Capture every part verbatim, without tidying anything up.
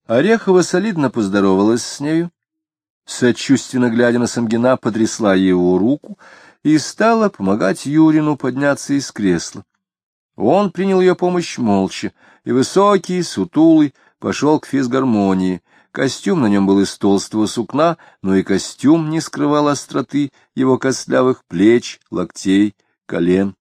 Орехова солидно поздоровалась с нею, сочувственно глядя на Самгина, потрясла его руку и стала помогать Юрину подняться из кресла. Он принял ее помощь молча, и высокий, сутулый, пошел к физгармонии. Костюм на нем был из толстого сукна, но и костюм не скрывал остроты его костлявых плеч, локтей, колен.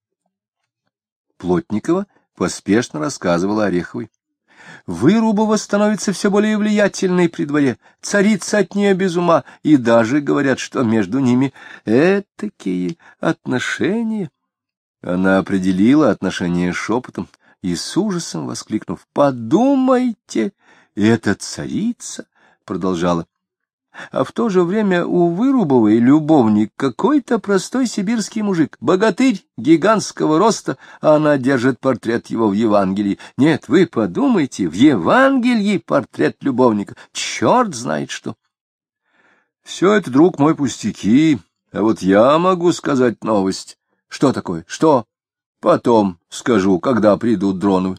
Плотникова поспешно рассказывала Ореховой. Вырубова становится все более влиятельной при дворе, царица от нее без ума, и даже говорят, что между ними этакие отношения. Она определила отношения шепотом и с ужасом воскликнув: «Подумайте, это царица!» продолжала. А в то же время у Вырубовой любовник какой-то простой сибирский мужик, богатырь гигантского роста, а она держит портрет его в Евангелии. Нет, вы подумайте, в Евангелии портрет любовника, черт знает что. Все это, друг мой, пустяки, а вот я могу сказать новость. Что такое? Что? Потом скажу, когда придут Дроновы.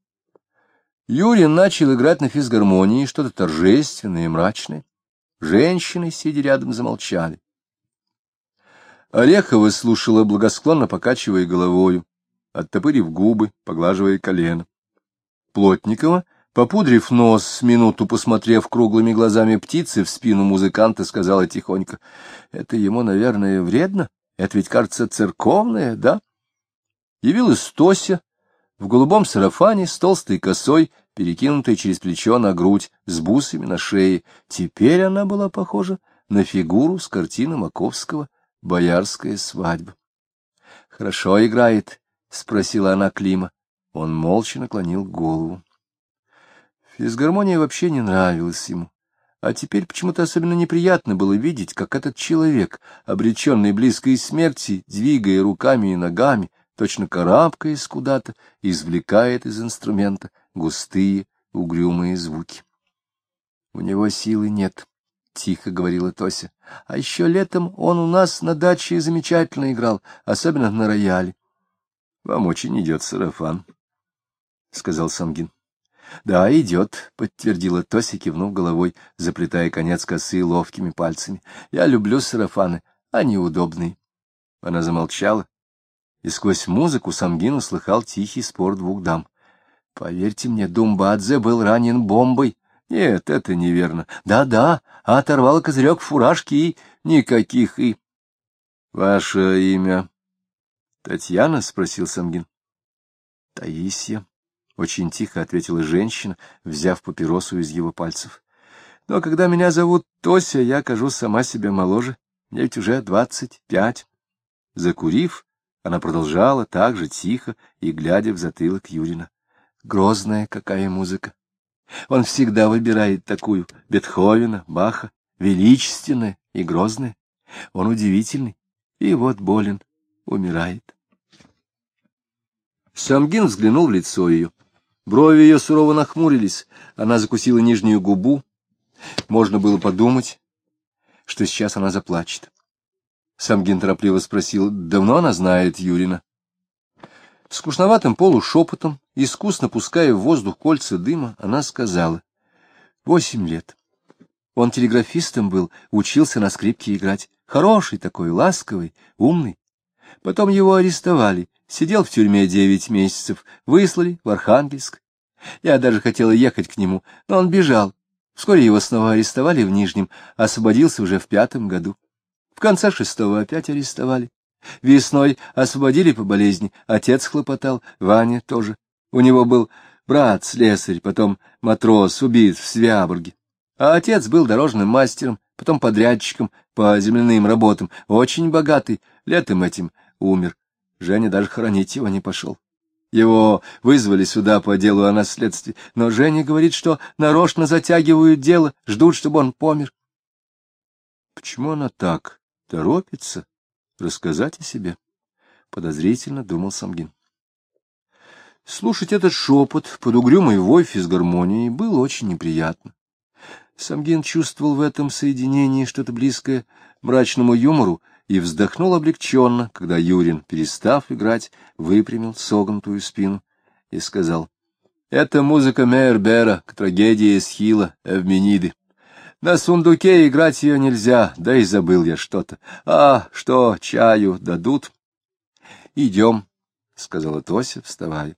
Юрин начал играть на физгармонии что-то торжественное и мрачное. Женщины, сидя рядом, замолчали. Орехова слушала, благосклонно покачивая головою, оттопырив губы, поглаживая колено. Плотникова, попудрив нос, с минуту посмотрев круглыми глазами птицы в спину музыканта, сказала тихонько: — Это ему, наверное, вредно? Это ведь, кажется, церковное, да? Явилась Тося в голубом сарафане с толстой косой, перекинутой через плечо на грудь, с бусами на шее. Теперь она была похожа на фигуру с картины Маковского «Боярская свадьба». — Хорошо играет? — спросила она Клима. Он молча наклонил голову. Физгармония вообще не нравилась ему, а теперь почему-то особенно неприятно было видеть, как этот человек, обреченный близкой смерти, двигая руками и ногами, точно карабкаясь куда-то, извлекает из инструмента густые, угрюмые звуки. — У него силы нет, — тихо говорила Тося. — А еще летом он у нас на даче замечательно играл, особенно на рояле. — Вам очень идет сарафан, — сказал Самгин. — Да, идет, — подтвердила Тося, кивнув головой, заплетая конец косы ловкими пальцами. — Я люблю сарафаны, они удобные. Она замолчала, и сквозь музыку Самгин услыхал тихий спор двух дам. — Поверьте мне, Думбадзе был ранен бомбой. — Нет, это неверно. Да — Да-да, оторвал козырек фуражки и... Никаких и... — Ваше имя? — Татьяна? — спросил Самгин. — Таисия, — очень тихо ответила женщина, взяв папиросу из его пальцев. — Но когда меня зовут Тося, я кажусь сама себе моложе. Мне ведь уже двадцать пять. Закурив, она продолжала так же тихо и глядя в затылок Юрина. Грозная какая музыка! Он всегда выбирает такую: Бетховена, Баха, величественная и грозная. Он удивительный, и вот болен, умирает. Самгин взглянул в лицо ее. Брови ее сурово нахмурились, она закусила нижнюю губу. Можно было подумать, что сейчас она заплачет. Самгин торопливо спросил: давно она знает Юрина? Скучноватым полушепотом, искусно пуская в воздух кольца дыма, она сказала: восемь лет. Он телеграфистом был, учился на скрипке играть. Хороший такой, ласковый, умный. Потом его арестовали, сидел в тюрьме девять месяцев, выслали в Архангельск. Я даже хотела ехать к нему, но он бежал. Вскоре его снова арестовали в Нижнем, освободился уже в пятом году. В конце шестого опять арестовали. Весной освободили по болезни, отец хлопотал, Ваня тоже. У него был брат-слесарь, потом матрос, убит в Свяборге. А отец был дорожным мастером, потом подрядчиком по земляным работам, очень богатый, летом этим умер. Женя даже хоронить его не пошел. Его вызвали сюда по делу о наследстве, но Женя говорит, что нарочно затягивают дело, ждут, чтобы он помер. Почему она так торопится рассказать о себе? Подозрительно думал Самгин. Слушать этот шепот под угрюмой вой физгармонии было очень неприятно. Самгин чувствовал в этом соединении что-то близкое мрачному юмору и вздохнул облегченно, когда Юрин, перестав играть, выпрямил согнутую спину и сказал: — Это музыка Мейербера к трагедии Эсхила Эвмениды. На сундуке играть ее нельзя, да и забыл я что-то. А, что, чаю дадут? — Идем, — сказала Тося, вставая.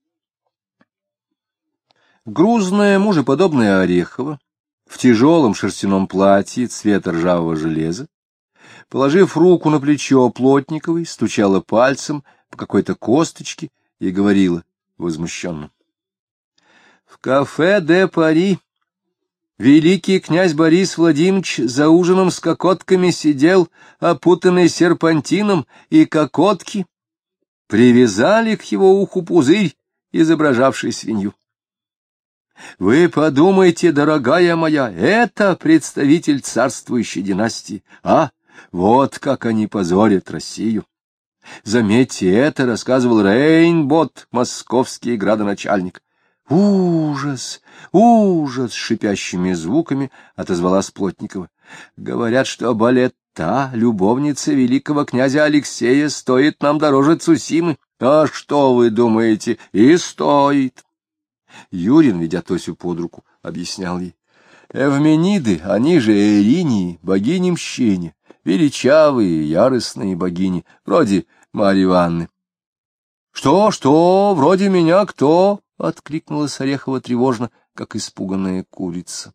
Грузная, мужеподобная Орехова, в тяжелом шерстяном платье цвета ржавого железа, положив руку на плечо Плотниковой, стучала пальцем по какой-то косточке и говорила возмущенно. — В кафе де Пари великий князь Борис Владимирович за ужином с кокотками сидел, опутанный серпантином, и кокотки привязали к его уху пузырь, изображавший свинью. Вы подумайте, дорогая моя, это представитель царствующей династии, а? Вот как они позорят Россию. Заметьте, это рассказывал Рейнбот, московский градоначальник. Ужас, ужас! — шипящими звуками отозвалась Плотникова. Говорят, что Балетта, любовница великого князя Алексея, стоит нам дороже Цусимы. А что вы думаете? И стоит. Юрин, ведя Тосю под руку, объяснял ей. Эвмениды, они же Эринии, богини мщения, величавые, яростные богини, вроде Марьи Ивановны. — Что, что, вроде меня кто? — откликнулась Орехова тревожно, как испуганная курица.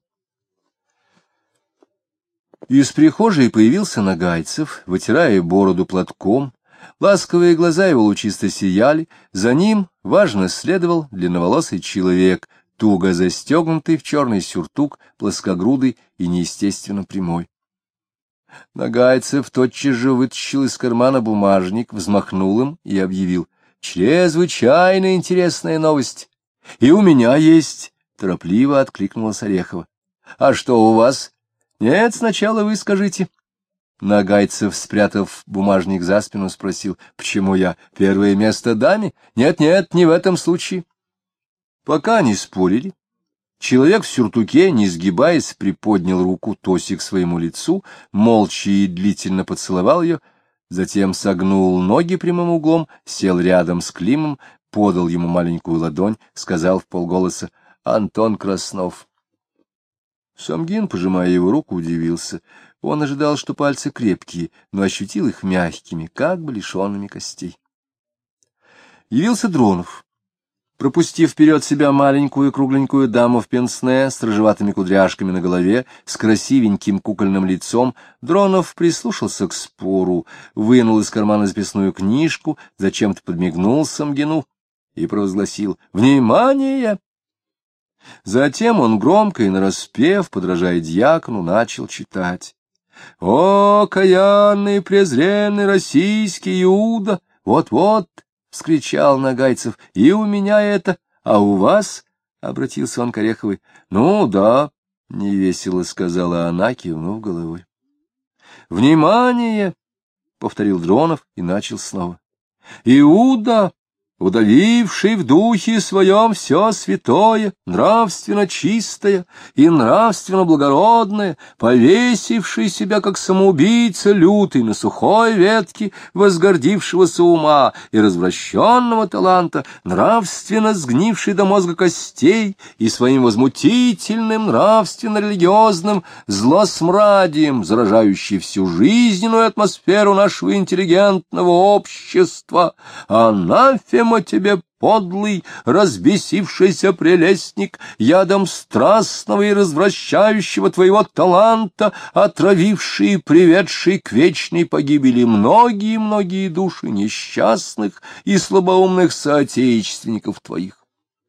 Из прихожей появился Нагайцев, вытирая бороду платком. Ласковые глаза его лучисто сияли, за ним важно следовал длинноволосый человек, туго застегнутый в черный сюртук, плоскогрудый и неестественно прямой. Нагайцев тотчас же вытащил из кармана бумажник, взмахнул им и объявил: «Чрезвычайно интересная новость! И у меня есть!» — торопливо откликнулась Орехова. «А что у вас? Нет, сначала вы скажите». Нагайцев, спрятав бумажник за спину, спросил: «Почему я? Первое место даме? Нет-нет, не в этом случае». Пока они спорили, человек в сюртуке, не сгибаясь, приподнял руку Тоси к своему лицу, молча и длительно поцеловал ее, затем согнул ноги прямым углом, сел рядом с Климом, подал ему маленькую ладонь, сказал вполголоса: «Антон Краснов». Самгин, пожимая его руку, удивился. Он ожидал, что пальцы крепкие, но ощутил их мягкими, как бы лишенными костей. Явился Дронов. Пропустив вперед себя маленькую кругленькую даму в пенсне с рыжеватыми кудряшками на голове, с красивеньким кукольным лицом, Дронов прислушался к спору, вынул из кармана записную книжку, зачем-то подмигнул Самгину и провозгласил: «Внимание!» Затем он громко и нараспев, подражая дьякону, начал читать. «О, каянный, презренный российский Иуда! Вот-вот!» — вскричал Нагайцев. — И у меня это, а у вас? — обратился он к Ореховой. — Ну, да, — невесело сказала она, кивнув головой. — Внимание! — повторил Дронов и начал снова. — Иуда, удавивший в духе своем все святое, нравственно чистое и нравственно благородное, повесивший себя, как самоубийца лютый, на сухой ветке возгордившегося ума и развращенного таланта, нравственно сгнивший до мозга костей и своим возмутительным нравственно-религиозным злосмрадием, заражающий всю жизненную атмосферу нашего интеллигентного общества, анафема тебе, подлый, разбесившийся прелестник, ядом страстного и развращающего твоего таланта, отравивший и приведший к вечной погибели многие-многие души несчастных и слабоумных соотечественников твоих.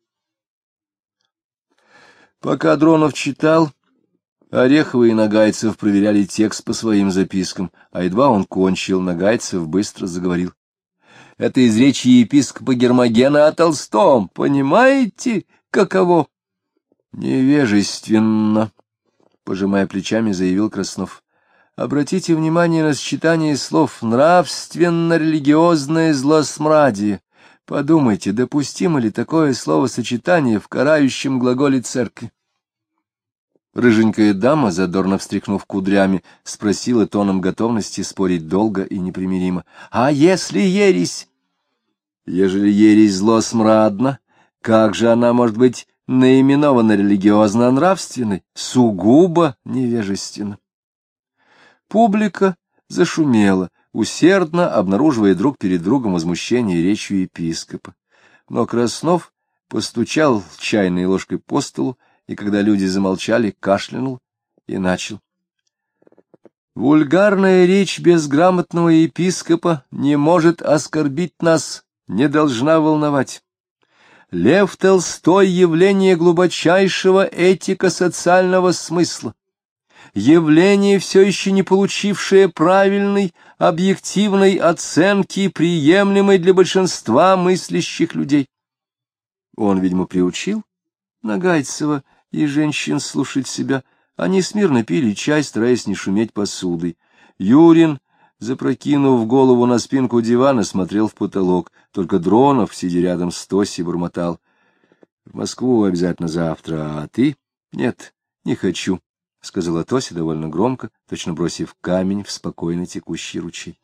Пока Дронов читал, Орехова и Нагайцев проверяли текст по своим запискам, а едва он кончил, Нагайцев быстро заговорил. Это из речи епископа Гермогена о Толстом. Понимаете, каково? Невежественно, пожимая плечами, заявил Краснов. Обратите внимание на сочетание слов «нравственно-религиозное злосмрадие». Подумайте, допустимо ли такое словосочетание в карающем глаголе церкви? Рыженькая дама, задорно встряхнув кудрями, спросила тоном готовности спорить долго и непримиримо: — А если ересь? — Ежели ересь зло смрадно, Как же она может быть наименована религиозно-нравственной? Сугубо невежественно. Публика зашумела, усердно обнаруживая друг перед другом возмущение речью епископа. Но Краснов постучал чайной ложкой по столу, и когда люди замолчали, кашлянул и начал. Вульгарная речь безграмотного епископа не может оскорбить нас, не должна волновать. Лев Толстой — явление глубочайшего этико-социального смысла, явление, все еще не получившее правильной, объективной оценки, приемлемой для большинства мыслящих людей. Он, видимо, приучил Нагайцева и женщин слушать себя. Они смирно пили чай, стараясь не шуметь посудой. Юрин, запрокинув голову на спинку дивана, смотрел в потолок. Только Дронов, сидя рядом с Тосей, бормотал. — В Москву обязательно завтра, а ты? — Нет, не хочу, — сказала Тося довольно громко, точно бросив камень в спокойно текущий ручей.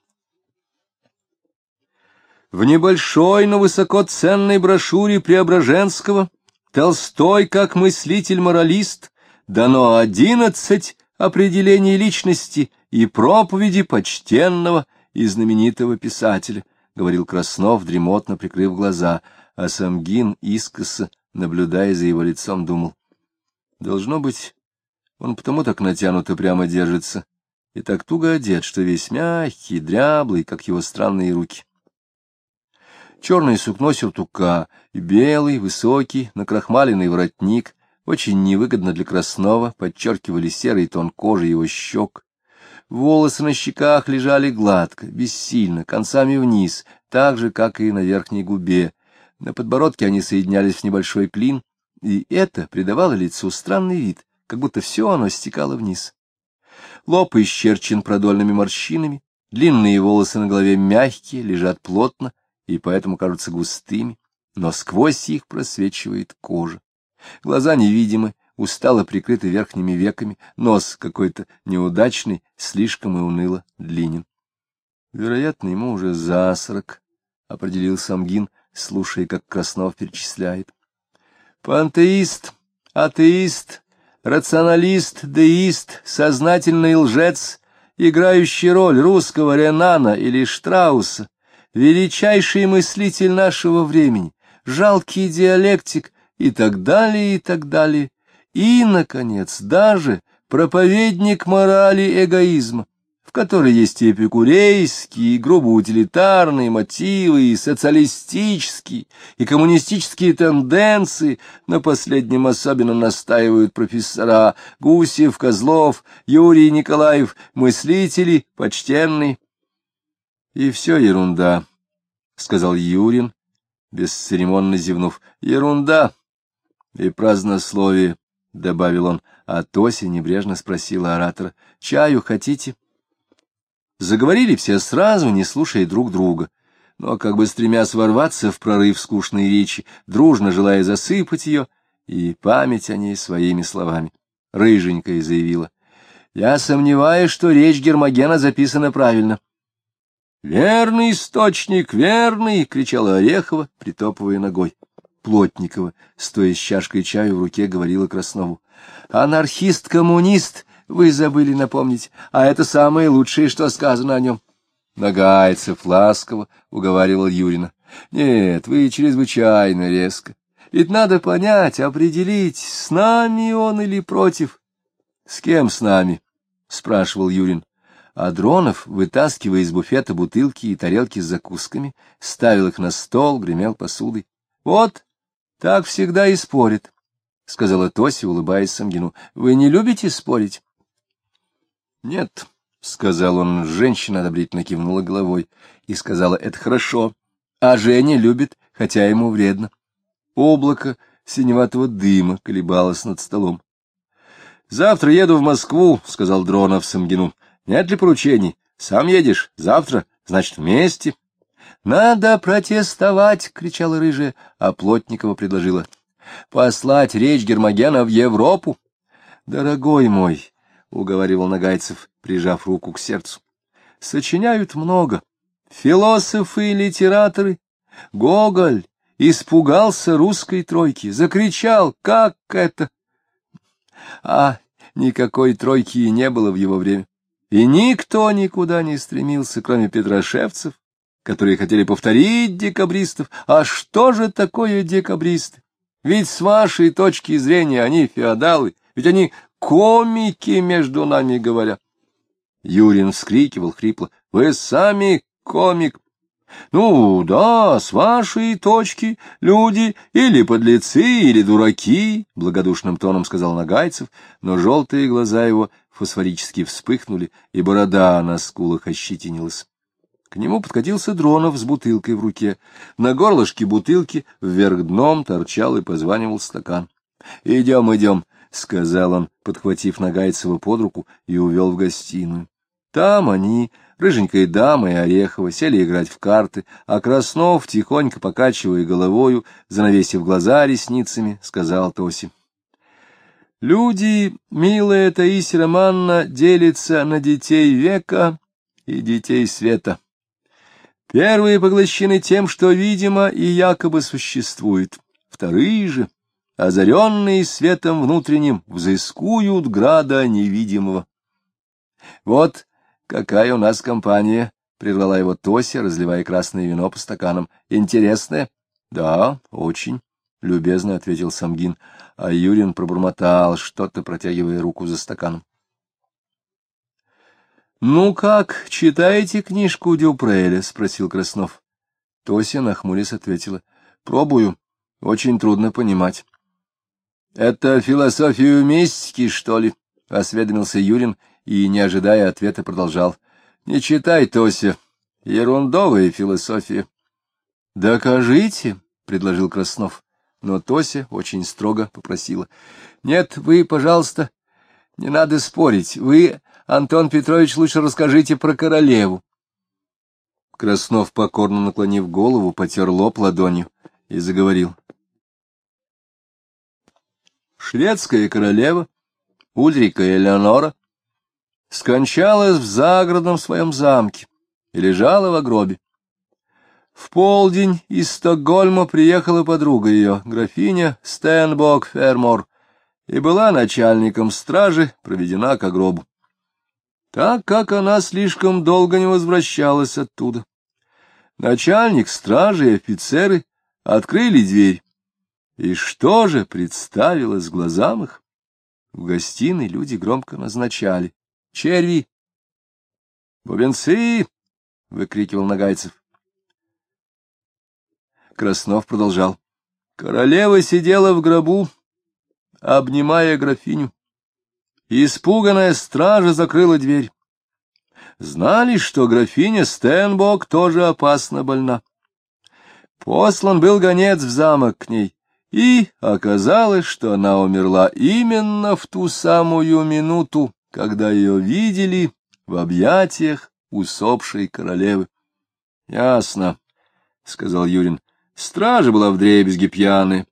В небольшой, но высокоценной брошюре Преображенского «Толстой как мыслитель-моралист» дано одиннадцать определений личности и проповеди почтенного и знаменитого писателя, — говорил Краснов, дремотно прикрыв глаза, а Самгин, искоса, наблюдая за его лицом, думал. Должно быть, он потому так натянуто прямо держится и так туго одет, что весь мягкий, дряблый, как его странные руки. Черное сукно сюртука и белый, высокий, накрахмаленный воротник очень невыгодно для Краснова подчеркивали серый тон кожи его щек. Волосы на щеках лежали гладко, бессильно, концами вниз, так же, как и на верхней губе. На подбородке они соединялись в небольшой клин, и это придавало лицу странный вид, как будто все оно стекало вниз. Лоб исчерчен продольными морщинами, длинные волосы на голове мягкие, лежат плотно и поэтому кажутся густыми, но сквозь их просвечивает кожа. Глаза невидимы, устало прикрыты верхними веками, нос какой-то неудачный, слишком и уныло длинен. Вероятно, ему уже за сорок, — определил Самгин, слушая, как Краснов перечисляет. Пантеист, атеист, рационалист, деист, сознательный лжец, играющий роль русского Ренана или Штрауса, величайший мыслитель нашего времени, жалкий диалектик и так далее, и так далее. И, наконец, даже проповедник морали эгоизма, в которой есть и эпикурейские, и грубо-утилитарные мотивы, и социалистические, и коммунистические тенденции. На последнем особенно настаивают профессора Гусев, Козлов, Юрий Николаев, мыслители, почтенные. — И все ерунда, — сказал Юрин, бесцеремонно зевнув. — Ерунда и празднословие, — добавил он, а Тося небрежно спросила оратора. — Чаю хотите? Заговорили все сразу, не слушая друг друга, но как бы стремясь ворваться в прорыв скучной речи, дружно желая засыпать ее и память о ней своими словами. Рыженькая заявила. — Я сомневаюсь, что речь Гермогена записана правильно. — Верный источник, верный! — кричала Орехова, притопывая ногой. Плотникова, стоя с чашкой чаю в руке, говорила Краснову. — Анархист-коммунист, вы забыли напомнить, а это самое лучшее, что сказано о нем. Нагайцев ласково уговаривал Юрина. — Нет, вы чрезвычайно резко. Ведь надо понять, определить, с нами он или против. — С кем с нами? — спрашивал Юрин. А Дронов, вытаскивая из буфета бутылки и тарелки с закусками, ставил их на стол, гремел посудой. — Вот, так всегда и спорит, — сказала Тося, улыбаясь Самгину. — Вы не любите спорить? — Нет, — сказал он. Женщина одобрительно кивнула головой и сказала: — Это хорошо. А Женя любит, хотя ему вредно. Облако синеватого дыма колебалось над столом. — Завтра еду в Москву, — сказал Дронов Самгину. — Нет ли поручений? Сам едешь? Завтра? Значит, вместе? — Надо протестовать, — кричала Рыжая, а Плотникова предложила. — Послать речь Гермогена в Европу. — Дорогой мой, — уговаривал Нагайцев, прижав руку к сердцу, — сочиняют много. Философы и литераторы, Гоголь, испугался русской тройки, закричал: «Как это?» А никакой тройки и не было в его время, и никто никуда не стремился, кроме петрошевцев, которые хотели повторить декабристов. А что же такое декабристы? Ведь с вашей точки зрения они феодалы, ведь они комики, между нами говоря. Юрин вскрикивал хрипло: «Вы сами комик!» «Ну, да, с вашей точки люди или подлецы, или дураки», — благодушным тоном сказал Нагайцев, но желтые глаза его фосфорически вспыхнули, и борода на скулах ощетинилась. К нему подкатился Дронов с бутылкой в руке. На горлышке бутылки вверх дном торчал и позванивал стакан. «Идем, идем», — сказал он, подхватив Нагайцева под руку, и увел в гостиную. Там они, рыженькая дама и Орехова, сели играть в карты, а Краснов, тихонько покачивая головою, занавесив глаза ресницами, сказал Тосе: «Люди, милая Таисия Романовна, делятся на детей века и детей света. Первые поглощены тем, что видимо и якобы существует. Вторые же, озаренные светом внутренним, взыскуют града невидимого». «Вот какая у нас компания», — прервала его Тося, разливая красное вино по стаканам. «Интересная?» «Да, очень», — любезно ответил Самгин, а Юрин пробормотал что-то, протягивая руку за стаканом. «Ну как, читаете книжку Дюпреля?» — спросил Краснов. Тося, нахмурясь, ответила: «Пробую. Очень трудно понимать». «Это философию мистики, что ли?» — осведомился Юрин и, не ожидая ответа, продолжал: «Не читай, Тося, ерундовая философия». «Докажите», — предложил Краснов, но Тося очень строго попросила: «Нет, вы, пожалуйста, не надо спорить. Вы, Антон Петрович, лучше расскажите про королеву». Краснов, покорно наклонив голову, потер лоб ладонью и заговорил: «Шведская королева Ульрика Элеонора скончалась в загородном своем замке и лежала в гробе. В полдень из Стокгольма приехала подруга ее, графиня Стенбок-Фермор, и была начальником стражи проведена к гробу. Так как она слишком долго не возвращалась оттуда, начальник стражи и офицеры открыли дверь. И что же представилось глазам их? В гостиной люди громко назначали: «Черви! Бубенцы!» — выкрикивал Нагайцев. Краснов продолжал: «Королева сидела в гробу, обнимая графиню. Испуганная стража закрыла дверь. Знали, что графиня Стенбок тоже опасно больна. Послан был гонец в замок к ней, и оказалось, что она умерла именно в ту самую минуту, когда ее видели в объятиях усопшей королевы». — Ясно, — сказал Юрин. — Стража была вдребезги пьяная.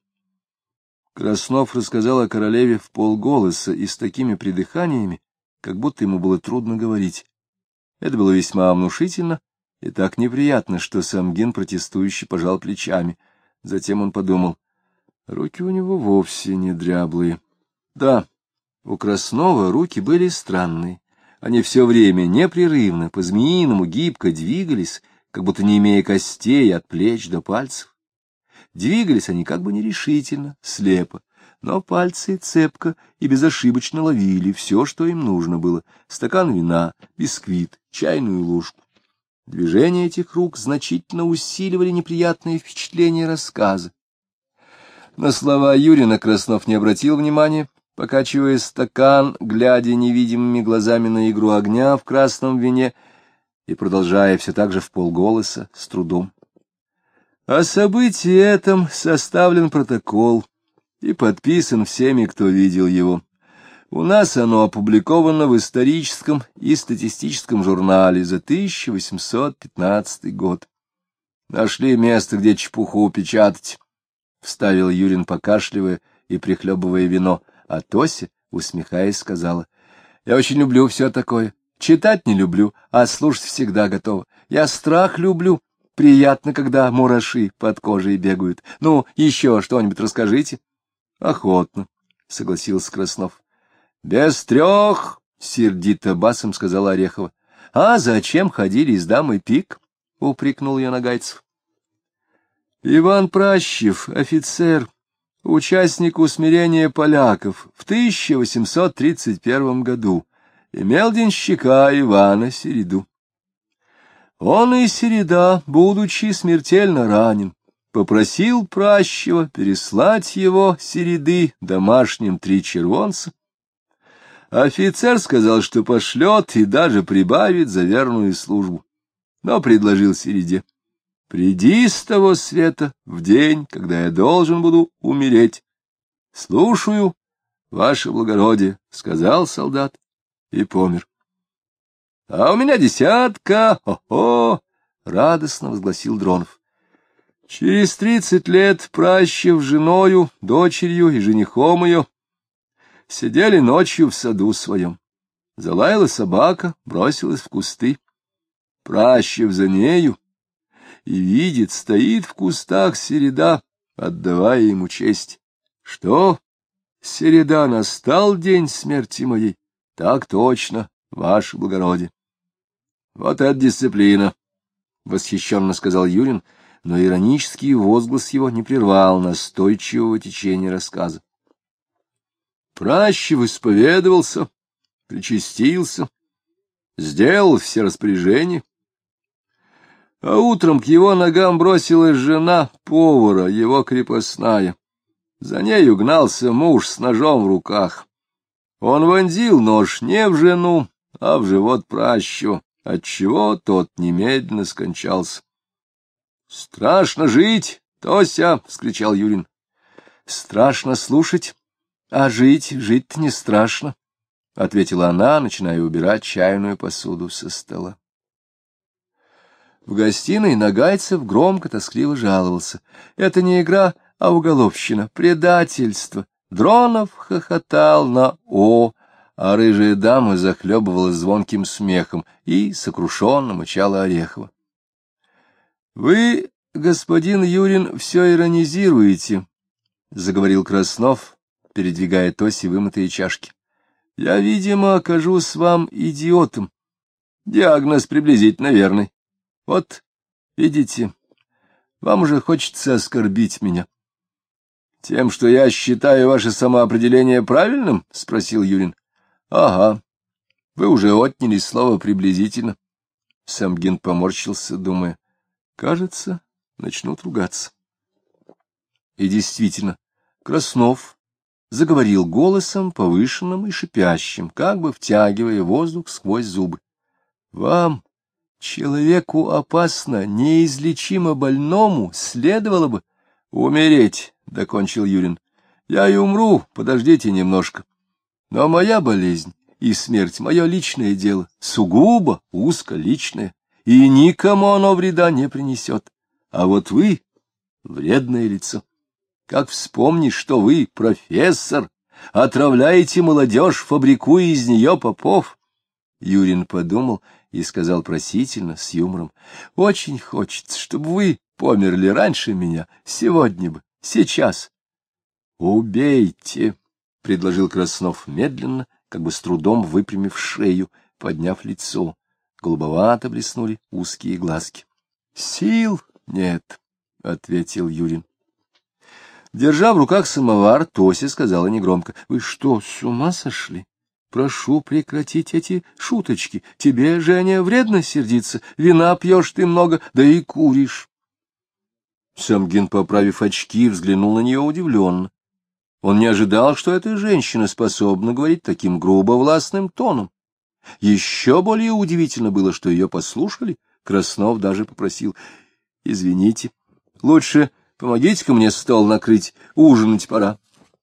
Краснов рассказал о королеве вполголоса и с такими придыханиями, как будто ему было трудно говорить. Это было весьма внушительно и так неприятно, что Самгин протестующе пожал плечами. Затем он подумал: руки у него вовсе не дряблые. Да, у Краснова руки были странные. Они все время непрерывно, по-змеиному гибко двигались, как будто не имея костей от плеч до пальцев. Двигались они как бы нерешительно, слепо, но пальцы цепко и безошибочно ловили все, что им нужно было: стакан вина, бисквит, чайную ложку. Движения этих рук значительно усиливали неприятные впечатления рассказа. На слова Юрина Краснов не обратил внимания, покачивая стакан, глядя невидимыми глазами на игру огня в красном вине и продолжая все так же вполголоса, с трудом. О событии этом составлен протокол и подписан всеми, кто видел его. У нас оно опубликовано в историческом и статистическом журнале за тысяча восемьсот пятнадцатый год. Нашли место, где чепуху печатать, — вставил Юрин, покашливая и прихлебывая вино, а Тося, усмехаясь, сказала: — Я очень люблю все такое. Читать не люблю, а слушать всегда готова. Я страх люблю. приятно, когда мураши под кожей бегают. Ну, еще что-нибудь расскажите. — Охотно, — согласился Краснов. — Без трех, — сердито басом сказала Орехова. — А зачем ходили с дамой пик? — упрекнул ее Нагайцев. Иван Пращев, офицер, участник усмирения поляков в тысяча восемьсот тридцать первом году, имел денщика Ивана Середу. Он и Середа, будучи смертельно ранен, попросил Пращева переслать его, Середы, домашним три червонца. Офицер сказал, что пошлет и даже прибавит за верную службу, но предложил Середе: «Приди с того света в день, когда я должен буду умереть». «Слушаю, ваше благородие», — сказал солдат и помер. — А у меня десятка, хо-хо! — радостно возгласил Дронов. Через тридцать лет Пращев с женою, дочерью и женихом ее сидели ночью в саду своем. Залаяла собака, бросилась в кусты. Пращев за нею и видит, стоит в кустах Середа, отдавая ему честь. — Что, Середа, настал день смерти моей? — Так точно, ваше благородие. — Вот это дисциплина! — восхищенно сказал Юрин, но иронический возглас его не прервал настойчивого течения рассказа. Пращев исповедовался, причастился, сделал все распоряжения. А утром к его ногам бросилась жена повара, его крепостная. За нею гнался муж с ножом в руках. Он вонзил нож не в жену, а в живот Пращева, отчего тот немедленно скончался. — Страшно жить, Тося! — вскричал Юрин. — Страшно слушать, а жить, жить-то не страшно, — ответила она, начиная убирать чайную посуду со стола. В гостиной Нагайцев громко тоскливо жаловался. Это не игра, а уголовщина, предательство. Дронов хохотал на «о», а рыжая дама захлебывалась звонким смехом и сокрушенно мычала Орехова. — Вы, господин Юрин, все иронизируете, — заговорил Краснов, передвигая Тосе вымытые чашки. — Я, видимо, окажусь вам идиотом. Диагноз приблизительно верный. Вот, видите, вам уже хочется оскорбить меня. — Тем, что я считаю ваше самоопределение правильным? — спросил Юрин. — Ага, вы уже отняли слово «приблизительно». Самгин поморщился, думая: кажется, начнут ругаться. И действительно, Краснов заговорил голосом повышенным и шипящим, как бы втягивая воздух сквозь зубы. — Вам, человеку опасно, неизлечимо больному, следовало бы умереть, — докончил Юрин. — Я и умру, подождите немножко. Но моя болезнь и смерть — мое личное дело, сугубо узко личное, и никому оно вреда не принесет. А вот вы — вредное лицо. Как вспомнишь, что вы профессор, отравляете молодежь, фабрикуя из нее попов. Юрин подумал и сказал просительно, с юмором: — Очень хочется, чтобы вы померли раньше меня, сегодня бы, сейчас. — Убейте, — предложил Краснов медленно, как бы с трудом выпрямив шею, подняв лицо. Голубовато блеснули узкие глазки. — Сил нет, — ответил Юрин. Держа в руках самовар, Тося сказала негромко: — Вы что, с ума сошли? Прошу прекратить эти шуточки. Тебе, Женя, вредно сердиться. Вина пьешь ты много, да и куришь. Самгин, поправив очки, взглянул на нее удивленно. Он не ожидал, что эта женщина способна говорить таким грубо властным тоном. Еще более удивительно было, что ее послушали. Краснов даже попросил: — Извините, лучше помогите-ка мне стол накрыть, ужинать пора.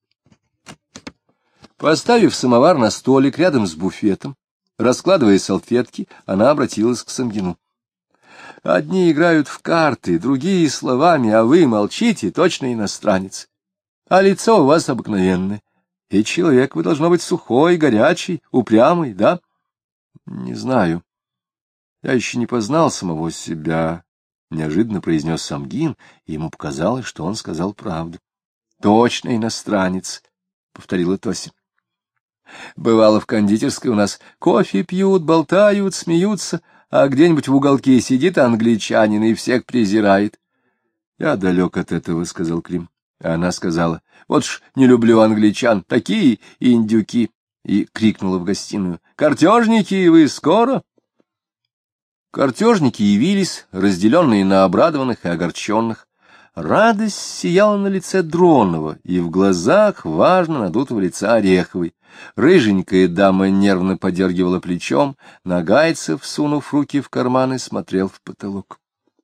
Поставив самовар на столик рядом с буфетом, раскладывая салфетки, она обратилась к Самгину. — Одни играют в карты, другие — словами, а вы молчите, точно иностранец. А лицо у вас обыкновенное, и человек вы должно быть сухой, горячий, упрямый, да? — Не знаю. Я еще не познал самого себя, — неожиданно произнес Самгин, и ему показалось, что он сказал правду. — Точно иностранец, — повторила Тося. — Бывало, в кондитерской у нас кофе пьют, болтают, смеются, а где-нибудь в уголке сидит англичанин и всех презирает. — Я далек от этого, — сказал Клим. А она сказала: — вот ж не люблю англичан, такие индюки! И крикнула в гостиную: — Картежники, вы скоро? Картежники явились, разделенные на обрадованных и огорченных. Радость сияла на лице Дронова, и в глазах важно надутого лица Ореховой. Рыженькая дама нервно подергивала плечом, Нагайцев, сунув руки в карманы, смотрел в потолок.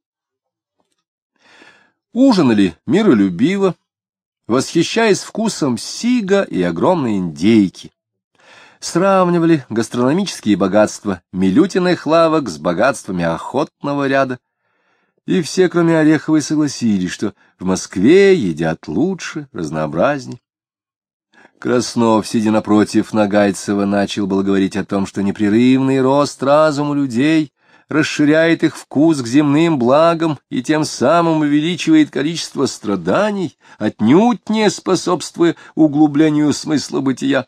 Ужинали миролюбиво, восхищаясь вкусом сига и огромной индейки. Сравнивали гастрономические богатства Милютиных лавок с богатствами охотного ряда, и все, кроме Ореховой, согласились, что в Москве едят лучше, разнообразней. Краснов, сидя напротив Нагайцева, начал было говорить о том, что непрерывный рост разума людей расширяет их вкус к земным благам и тем самым увеличивает количество страданий, отнюдь не способствуя углублению смысла бытия.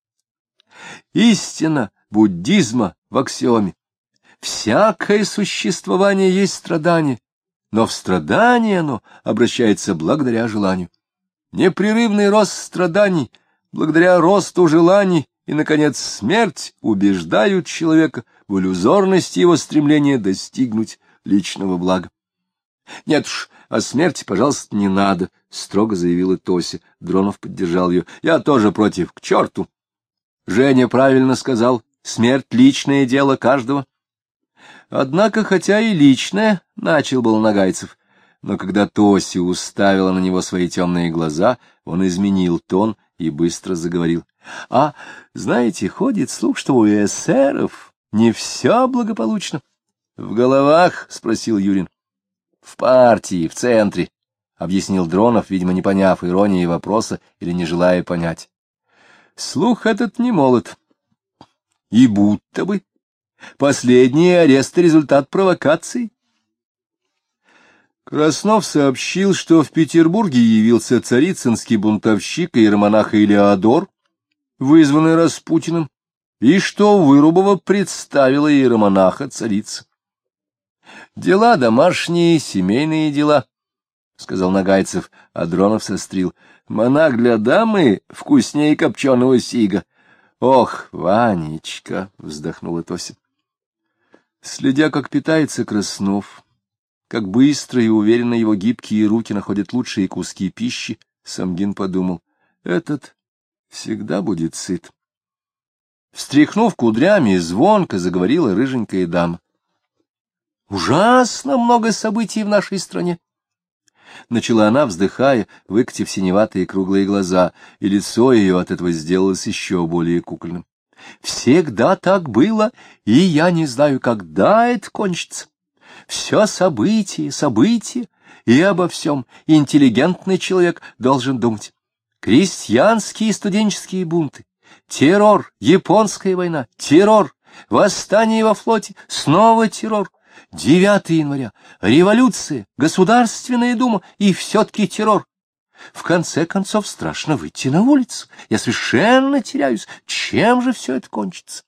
Истина буддизма в аксиоме: всякое существование есть страдание, но в страдание оно обращается благодаря желанию. Непрерывный рост страданий благодаря росту желаний и, наконец, смерть убеждают человека в иллюзорности его стремления достигнуть личного блага. — Нет уж, о смерти, пожалуйста, не надо, — строго заявила Тося. Дронов поддержал ее. — Я тоже против, к черту. Женя правильно сказал: смерть — личное дело каждого. Однако, хотя и личное, — начал был Нагайцев, но когда Тося уставила на него свои темные глаза, он изменил тон и быстро заговорил. — А, знаете, ходит слух, что у эсеров не все благополучно. — В головах? — спросил Юрин. — В партии, в центре, — объяснил Дронов, видимо, не поняв иронии вопроса или не желая понять. Слух этот не молод. И будто бы последний арест — результат провокации. Краснов сообщил, что в Петербурге явился царицынский бунтовщик и иеромонах Илеодор, вызванный Распутиным, и что Вырубова представила иеромонаха царица. — Дела домашние, семейные дела, — сказал Нагайцев, а Дронов сострил. — Монах для дамы вкуснее копченого сига. — Ох, Ванечка! — вздохнула Тося. Следя, как питается Краснов, как быстро и уверенно его гибкие руки находят лучшие куски пищи, Самгин подумал: этот всегда будет сыт. Встряхнув кудрями, звонко заговорила рыженькая дама. — Ужасно много событий в нашей стране! Начала она, вздыхая, выкатив синеватые круглые глаза, и лицо ее от этого сделалось еще более кукольным. Всегда так было, и я не знаю, когда это кончится. Все события, события, и обо всем интеллигентный человек должен думать. Крестьянские и студенческие бунты, террор, японская война, террор, восстание во флоте, снова террор. девятого января, революция, Государственная дума и все-таки террор. В конце концов, страшно выйти на улицу. Я совершенно теряюсь. Чем же все это кончится?